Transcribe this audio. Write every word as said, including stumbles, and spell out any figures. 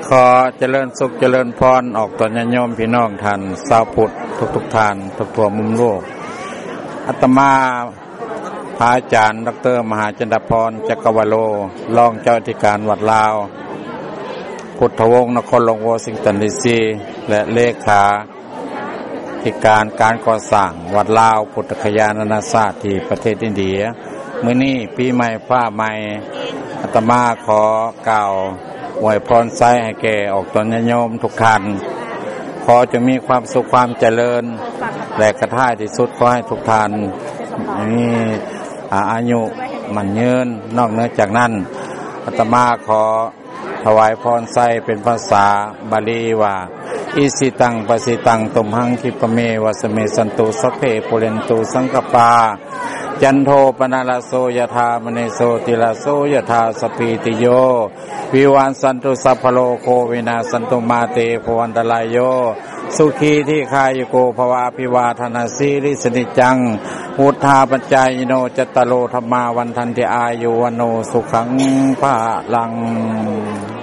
ขอเจริญสุขเจริญพรออกตนญาติโยมพี่น้องท่านชาวพุทธทุกๆท่านทั่วมุมโลกอาตมาพระอาจารย์ดร.มหาจันทพรจักรวโลรองเจ้าอธิการวัดลาวพุทธวงศ์นครหลวงวอชิงตันดีซีและเลขาธิการการก่อสร้างวัดลาวพุทธคยานานาชาติที่ประเทศอินเดียมื้อนี้ปีใหม่ฟ้าใหม่อาตมาขอกล่าวอวยพรไส้ให้แก่ออกตนญาติโยมทุกท่านขอจะมีความสุขความเจริญและกระท้ายที่สุดขอให้ทุกท่านมีอายุมั่นยืนนอกเหนือจากนั้นอาตมาขอถวายพรไส้เป็นภาษาบาลีว่าอิสิตังปสิตังตุมหังคิปะเมวะสเมสันตุสัพเพปุเรนตุสังกปาจันโทปนาลโสยถามณีโสติลโสยถาสปีติโยวิวันสันตุสัพพโลโควินาสันตุมาเตภวันตรายโยสุขีที่คายโกภวะภิวาทนาสีริสนิจังพุทธาปัจจายโนจตโลธรรมาวันทันติอายุวโนสุขังภะลัง